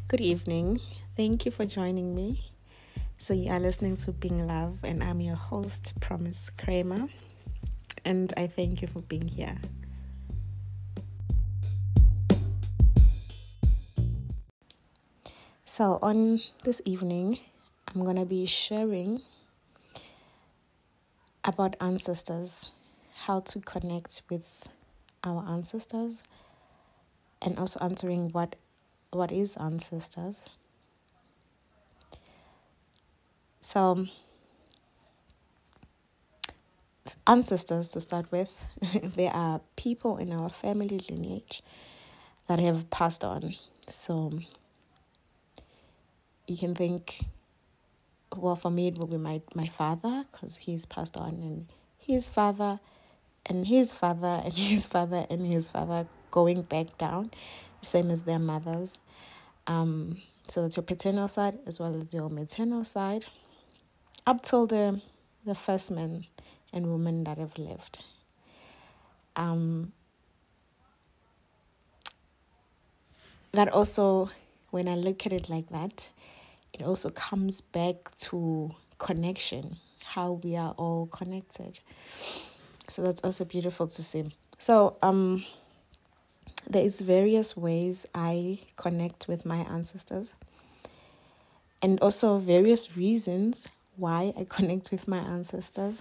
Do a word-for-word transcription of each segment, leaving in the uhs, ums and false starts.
Good evening. Thank you for joining me. So, you are listening to Being Love, and I'm your host, Promise Kramer. And I thank you for being here. So, on this evening, I'm going to be sharing about ancestors, how to connect with our ancestors, and also answering what what is ancestors. So, ancestors to start with, they are people in our family lineage that have passed on. So, you can think, well, for me, it will be my, my father, because he's passed on, and his father, and his father, and his father, and his father, going back down, same as their mothers. Um, so that's your paternal side as well as your maternal side, up till the the first men and women that have lived. Um, that also, when I look at it like that, it also comes back to connection, how we are all connected. So that's also beautiful to see. So um, there is various ways I connect with my ancestors, and also various reasons why I connect with my ancestors.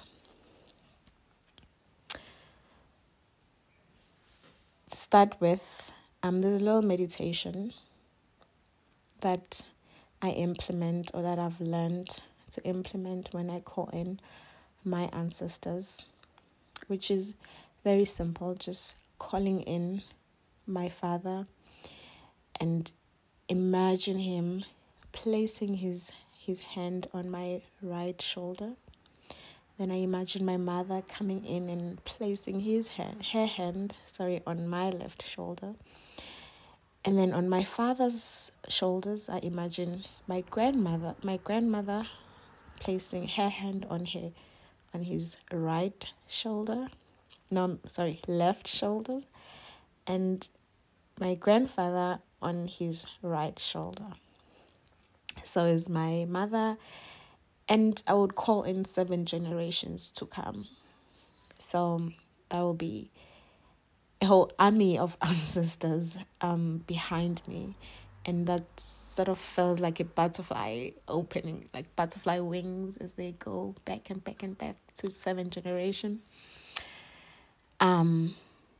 To start with, um, there's a little meditation that I implement, or that I've learned to implement when I call in my ancestors, which is very simple, just calling in my father and imagine him placing his his hand on my right shoulder. Then I imagine my mother coming in and placing his hand, her hand, sorry, on my left shoulder. And then on my father's shoulders, I imagine my grandmother, my grandmother placing her hand on her, on his right shoulder. No, sorry, left shoulder, and my grandfather on his right shoulder. So is my mother, and I would call in seven generations to come. So that will be a whole army of ancestors um behind me, and that sort of feels like a butterfly opening, like butterfly wings as they go back and back and back to seven generation. Um.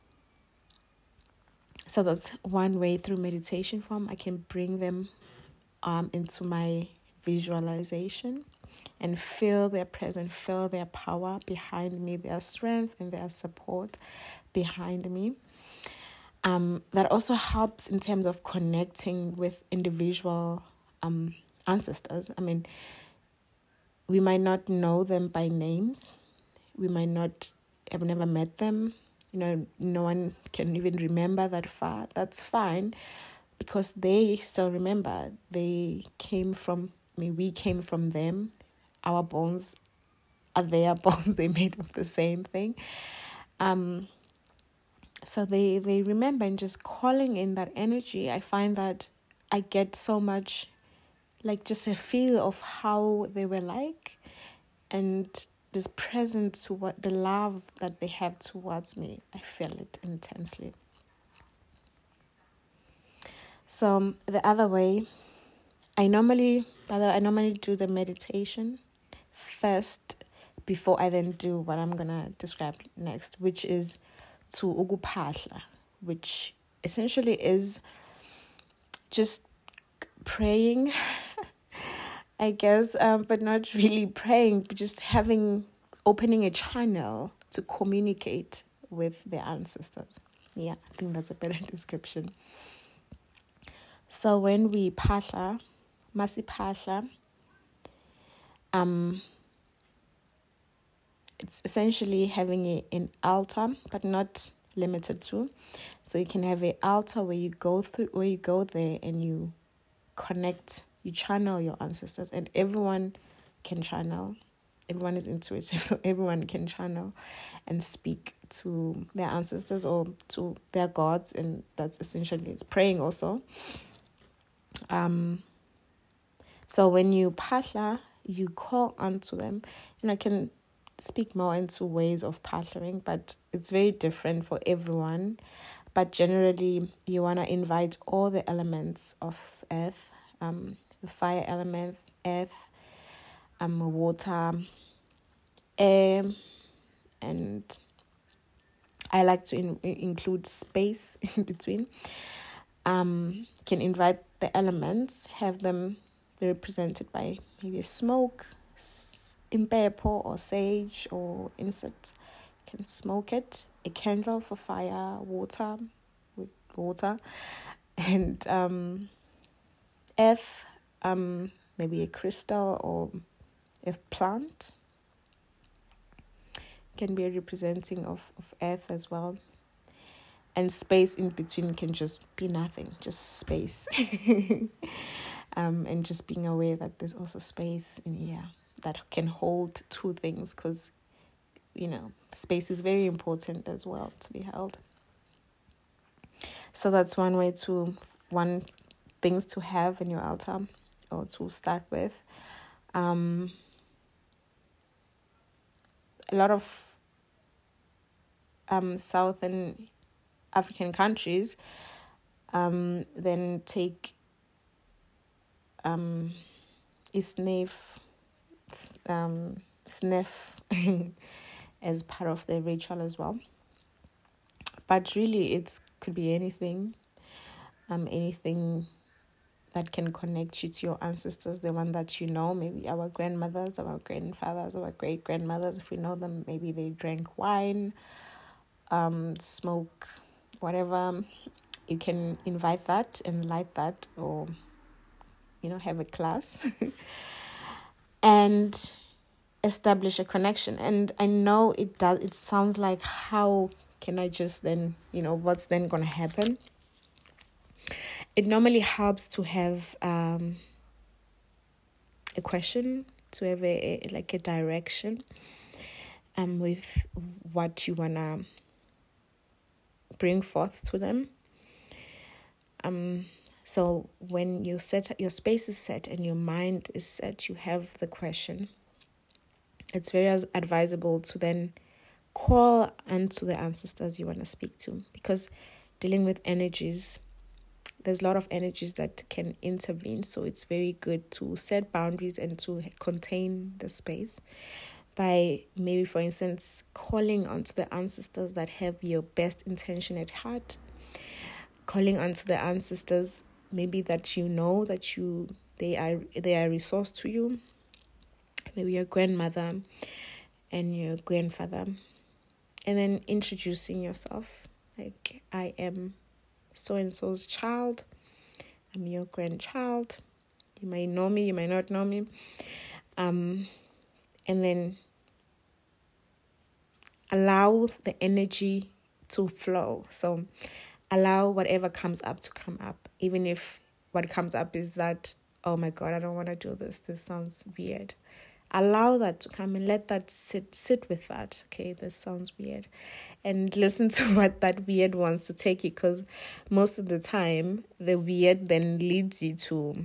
So that's one way, through meditation form, I can bring them um into my visualization and feel their presence, feel their power behind me, their strength and their support behind me. Um, that also helps in terms of connecting with individual um, ancestors. I mean, we might not know them by names. We might not have never met them. You know, no one can even remember that far. That's fine, because they still remember. They came from, I mean, we came from them. Our bones are their bones. They made of the same thing. Um, so they, they remember, and just calling in that energy, I find that I get so much, like, just a feel of how they were like, and this presence to what the love that they have towards me. I feel it intensely. So the other way, I normally, by the way, I normally do the meditation first before I then do what I'm gonna describe next, which is to ukupahla, which essentially is just praying, I guess, um, but not really praying, but just having, opening a channel to communicate with their ancestors. Yeah, I think that's a better description. So when we phahla, masi phahla, um, it's essentially having a, an altar, but not limited to. So you can have an altar where you go through, where you go there and you connect, you channel your ancestors, and everyone can channel. Everyone is intuitive, so everyone can channel and speak to their ancestors or to their gods, and that's essentially it's praying also. Um, so when you phahla, you call onto them, and I can speak more into ways of phahlaing, but it's very different for everyone. But generally, you want to invite all the elements of earth, um, the fire element, earth, um, water, air, and I like to in- include space in between. Um, can invite the elements, have them be represented by maybe smoke, impepho or sage or incense. Can smoke it, a candle for fire, water with water, and um, earth, um, maybe a crystal or a plant can be representing of, of earth as well. And space in between can just be nothing, just space. um, and just being aware that there's also space in here that can hold two things, because, you know, space is very important as well to be held. So that's one way to, one things to have in your altar or to start with. Um, a lot of um, Southern African countries um, then take um, isnif, um, sniff as part of the ritual as well. But really, it could be anything, um, anything that can connect you to your ancestors, the one that you know, maybe our grandmothers, our grandfathers, our great-grandmothers, if we know them, maybe they drank wine, um, smoke, whatever. You can invite that and light that, or, you know, have a class and establish a connection. And I know it does, it sounds like, how can I just then, you know, what's then going to happen? It normally helps to have um, a question, to have a, a like a direction um, with what you want to bring forth to them. Um, so when you set, your space is set and your mind is set, you have the question. It's very advisable to then call unto the ancestors you want to speak to, because dealing with energies, there's a lot of energies that can intervene. So it's very good to set boundaries and to contain the space by maybe, for instance, calling onto the ancestors that have your best intention at heart, calling onto the ancestors maybe that you know that you they are they are a resource to you, maybe your grandmother and your grandfather, and then introducing yourself, like, I am so-and-so's child, I'm your grandchild, you may know me, you may not know me, um, and then allow the energy to flow. So allow whatever comes up to come up, even if what comes up is that, oh my God, I don't want to do this, this sounds weird. Allow that to come and let that sit sit with that. Okay, this sounds weird. And listen to what that weird wants to take you, because most of the time, the weird then leads you to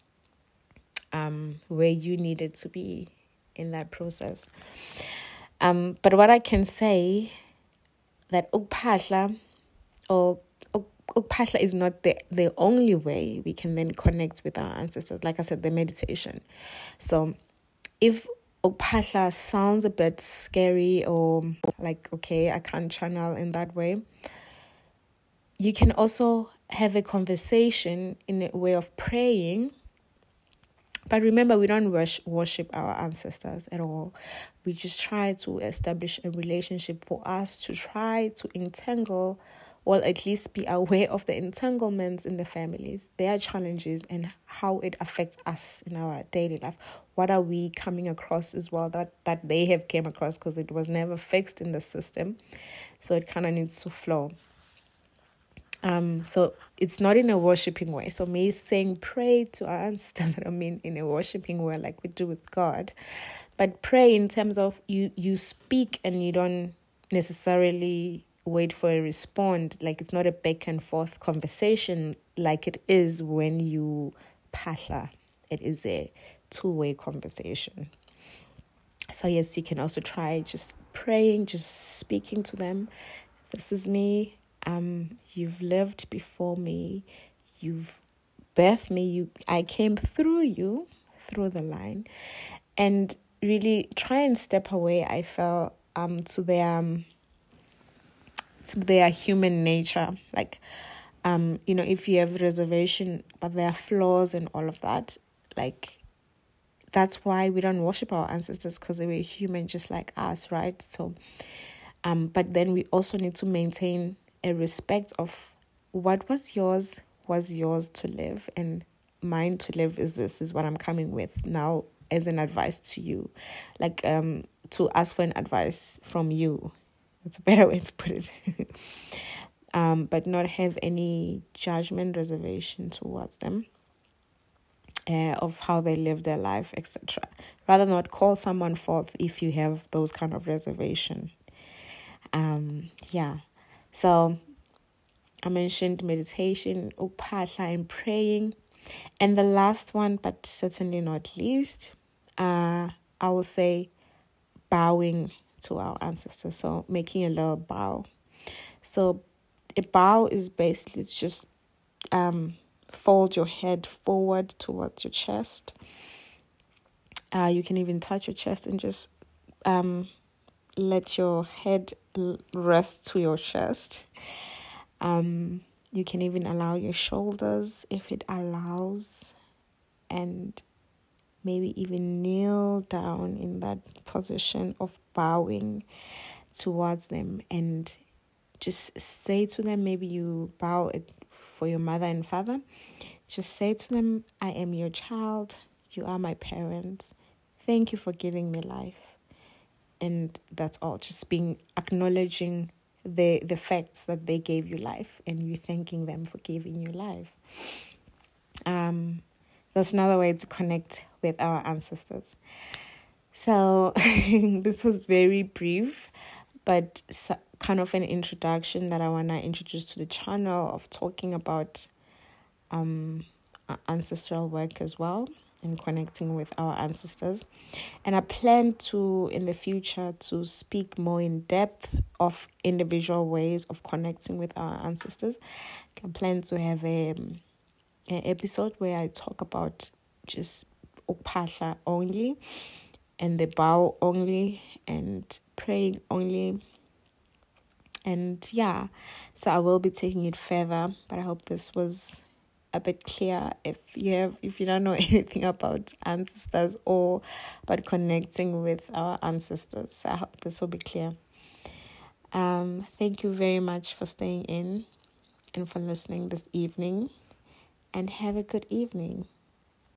um where you needed to be in that process. Um, but what I can say, that ukuphahla or ukuphahla is not the, the only way we can then connect with our ancestors. Like I said, the meditation. So if ukuphahla sounds a bit scary or like, okay, I can't channel in that way, you can also have a conversation in a way of praying. But remember, we don't worship our ancestors at all. We just try to establish a relationship for us to try to entangle, or at least be aware of the entanglements in the families, their challenges, and how it affects us in our daily life. What are we coming across as well that, that they have came across, because it was never fixed in the system. So it kind of needs to flow. Um, so it's not in a worshipping way. So me saying pray to our ancestors, I don't mean in a worshipping way like we do with God, but pray in terms of you, you speak and you don't necessarily wait for a response. Like, it's not a back and forth conversation like it is when you phahla. It is a two-way conversation. So yes, you can also try just praying, just speaking to them. This is me. Um, you've lived before me. You've birthed me. You, I came through you, through the line, and really try and step away. I felt um to their um, to their human nature, like um you know, if you have reservation, but there are flaws and all of that, like. That's why we don't worship our ancestors, because they were human just like us, right? So, um, but then we also need to maintain a respect of what was yours was yours to live, and mine to live is this, is what I'm coming with now as an advice to you, like um to ask for an advice from you. That's a better way to put it. um, but not have any judgment, reservation towards them. Uh, of how they live their life, et cetera. Rather not call someone forth if you have those kind of reservation. Um, yeah. So I mentioned meditation, uphahla, and praying. And the last one, but certainly not least, uh, I will say bowing to our ancestors. So making a little bow. So a bow is basically just um. fold your head forward towards your chest. Uh, you can even touch your chest and just um, let your head rest to your chest. Um, you can even allow your shoulders, if it allows, and maybe even kneel down in that position of bowing towards them, and just say to them, maybe you bow it for your mother and father. Just say to them, I am your child. You are my parents. Thank you for giving me life. And that's all. Just being acknowledging the the facts that they gave you life, and you thanking them for giving you life. Um, that's another way to connect with our ancestors. So this was very brief, but kind of an introduction that I want to introduce to the channel, of talking about um ancestral work as well, and connecting with our ancestors. And I plan to, in the future, to speak more in depth of individual ways of connecting with our ancestors. I plan to have a an episode where I talk about just uphahla only, and the bow only, and praying only. And yeah, so I will be taking it further, but I hope this was a bit clear. If you have, if you don't know anything about ancestors or about connecting with our ancestors, so I hope this will be clear. Um, thank you very much for staying in and for listening this evening, and have a good evening.